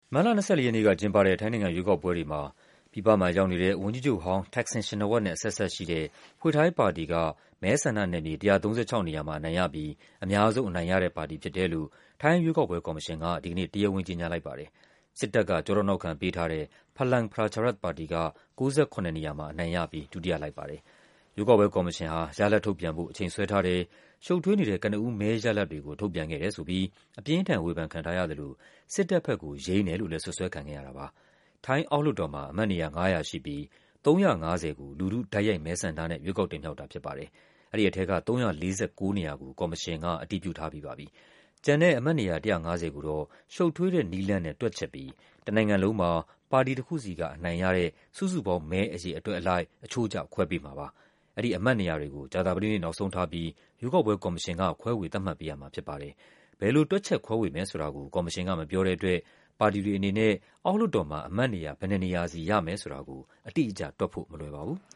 မတ်လ 24 ရက်နေ့ကကျင်းပတဲ့ ထိုင်းနိုင်ငံရွေးကောက်ပွဲတွေမှာ ပြည်ပမှာရောက်နေတဲ့ ဝန်ကြီးချုပ်ဟောင်း Thaksin Shinawatra နဲ့ အဆက်အစပ်ရှိတဲ့ Pheu Thai ပါတီက မဲဆန္ဒနယ်မြေ 136 နေရာမှာ အနိုင်ရပြီး အများဆုံးအနိုင်ရတဲ့ပါတီဖြစ်တယ်လို့ ထိုင်းရွေးကောက်ပွဲကော်မရှင်က ဒီကနေ့ တရားဝင်ကြေညာလိုက်ပါတယ်။ စစ်တပ်က ကျောထောက်နောက်ခံပေးထားတဲ့ Phalang Pracharat ပါတီက ၉၇ နေရာမှာ အနိုင်ရပြီး ဒုတိယလိုက်ပါတယ်။ ရွေးကောက်ပွဲကော်မရှင်ဟာ ရလဒ်ထုတ်ပြန်ဖို့ အချိန်ဆွဲထားတယ်၊ ရှုပ်ထွေးနေတဲ့ ကနဦးမဲရလဒ်တွေကို ထုတ်ပြန်ခဲ့တယ်ဆိုပြီး အပြင်းအထန် ဝေဖန်ခံထားရသလို စစ်တပ်ဘက်ကို ယိမ်းတယ်လို့လည်း စွပ်စွဲခံခဲ့ရတာပါ။ ထိုင်းအောက်လွှတ်တော်မှာ အမတ်နေရာ ၅၀၀ ရှိပြီး ၃၅၀ ကို လူထု တိုက်ရိုက်မဲဆန္ဒနဲ့ ရွေးကောက်တင်မြှောက်တာဖြစ်ပါတယ်။ အဲဒီထဲက ၃၄၉ နေရာကို ကော်မရှင်က အတည်ပြုထားပြီးပါပြီ။ ကျန်တဲ့ အမတ်နေရာ ၁၅၀ ကိုတော့ ရှုပ်ထွေးတဲ့နည်းလမ်းနဲ့ တွက်ချက်ပြီး တနိုင်ငံလုံးမှာ ပါတီတခုစီက အနိုင်ရတဲ့ စုစုပေါင်းမဲအရေအတွက်အလိုက် အချိုးကျ ခွဲပေးမှာပါ။ အဲဒီအမတ်နေရာတွေကို ကြာသပတေးနေ့ နောက်ဆုံးထားပြီး ရွေးကောက်ပွဲကော်မရှင်က ခွဲဝေသတ်မှတ်ပေးရမှာဖြစ်ပါတယ်။ ဘယ်လိုတွက်ချက် ခွဲဝေမယ်ဆိုတာကို ကော်မရှင်က မပြောတဲ့အတွက် ပါတီတွေအနေနဲ့ အောက်လွှတ်တော်မှာ အမတ်နေရာ ဘယ်နှစ်နေရာစီ ရမယ်ဆိုတာကို အတိအကျတွက်ဖို့ မလွယ်ပါဘူး။